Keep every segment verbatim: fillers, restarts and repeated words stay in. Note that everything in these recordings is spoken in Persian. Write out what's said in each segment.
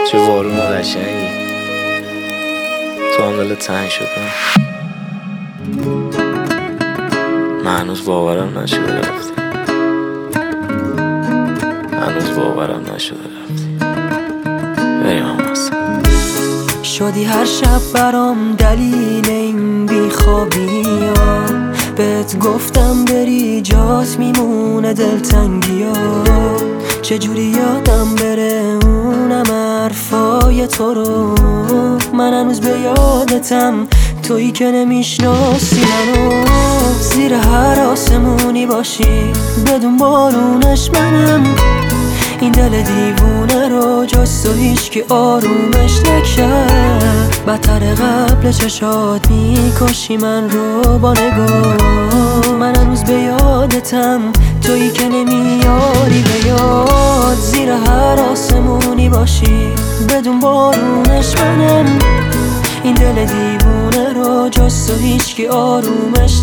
چه بارون قشنگی، تو هم دلت تنگ شد. من هنوز باورم نشده رفتی، هنوز باورم نشده رفتی. بریم هم هستم. شدی هر شب برام دلیل این بیخوابی ها، بهت گفتم بری جات میمونه دلتنگی ها. چجوری یادم بره اونم حرفای تو رو، من هنوز به یادتم، تویی که نمیشناسی منو. زیر هر آسمونی باشی بدون بارونش منم، این دل دیوونه رو جز تو هیچکی آرومش نکرد. بدتر قبل چشات میکشی من رو با نگاه، من هنوز به یادتم، تویی که نمیاری به یاد. زیر هر آسمونی باشی بدون بارونش منم، این دل دیوونه رو جز تو هیچکی آرومش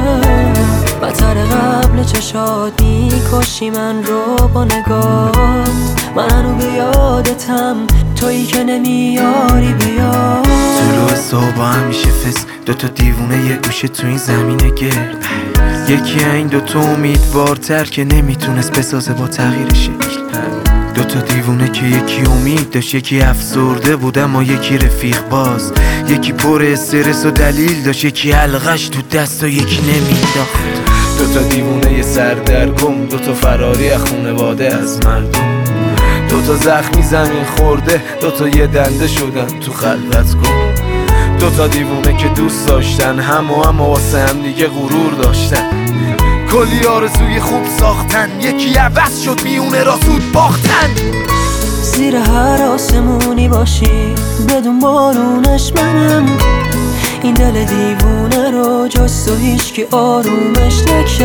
نکرد. بدتر قبل چشات میکشی من رو با نگاه، من هنوز به یادتم، تویی که نمیاری بیاد. طلوع صبح همیشه فس، دوتا دیوونه یه گوشه تو این زمین گرد. یکی این دوتا امیدوارتر که نمیتونست بسازه با تغییر شکل. دوتا دیوونه که یکی امید داشت، یکی افسرده بود اما یکی رفیق باز. یکی پر استرس و دلیل داشت، یکی حلقش تو دست و یکی نمیداخت. دوتا دیوونه یه سردرگم، دوتا فراری از خونواده از مردم. دوتا زخمی زمین خورده، دوتا یه دنده شدن تو خلوت گم. دوتا دیوونه که دوست داشتن هم و هم واسه هم دیگه غرور داشتن. کلی آرزوی خوب ساختن، یکی عوض شد میونه را زود باختن. زیر هر آسمونی باشی بدون بارونش منم، این دل دیوونه رو جز تو هیچکی آرومش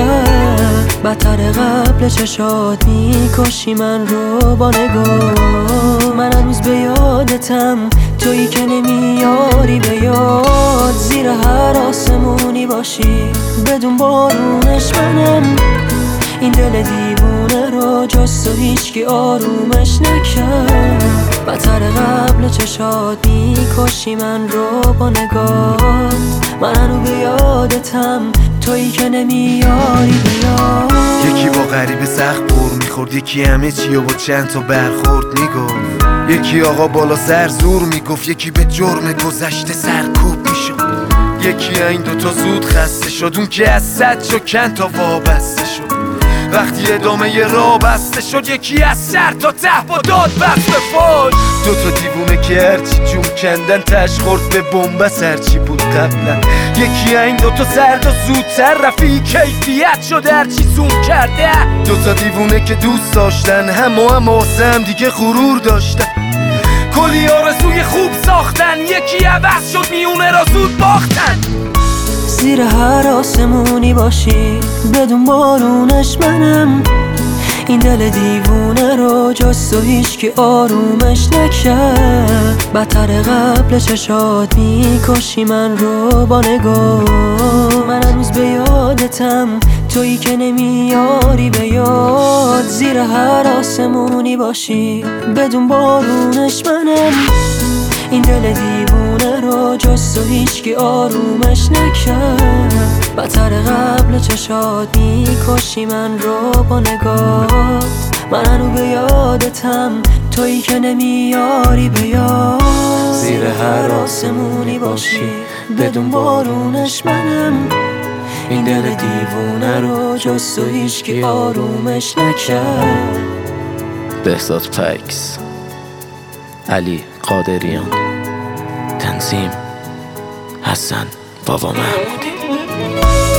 نکرد. بدتر قبل چشات میکشی من رو با نگاه، من هنوز به یادتم، تویی که نمیاری به یاد. زیر هر آسمونی باشی بدون بارونش منم، این دل دیوونه رو جز تو هیچکی آرومش نکرد. بدتر قبل چشات میکشی من رو با نگاه، من هنوز به یادتم، تویی که نمیاری بیاد. یکی با غریب سخت بور میخورد، یکی همه چی و با چند تا برخورد میگفت. یکی آقا بالا سر زور میگفت، یکی به جرم گذشته سرکوب میشد. یکی این دوتا زود خسته شد، اون که از صد شد چند تا وابسته شد. وقتی ادامه یه راه بسته شد، یکی از سر تا ته با داد بست به فاش. دوتا دیوونه که هرچی جون کندن تش خورد به بنبست هرچی بود قبلا. یکی این دوتا سرد و زودتر رفیق کیفیت شد هرچی زوم کرده. دوتا دیوونه که دوست داشتن هم و هم واسه هم دیگه غرور داشتن. کلی آرزوی خوب ساختن، یکی عوض شد میونه را زود باختن. زیر هر آسمونی باشی بدون بارونش منم، این دل دیوونه رو جز تو هیچکی آرومش نکرد. بدتر قبل چشات میکشی من رو با نگاه، من هنوز به یادتم، تویی که نمیاری به یاد. زیر هر آسمونی باشی بدون بارونش منم، این دل دیوونه رو جز تو هیچکی آرومش نکرد. بدتر قبل چشات میکشی من رو با نگاه، من هنوز به یادتم، تویی که نمیاری به یاد. زیر هر آسمونی باشی بدون بارونش منم، این دل دیوونه رو جز تو هیچکی آرومش نکرد. بهزاد پکس، علی قادریان، تنظیم حسن بابا محمودی.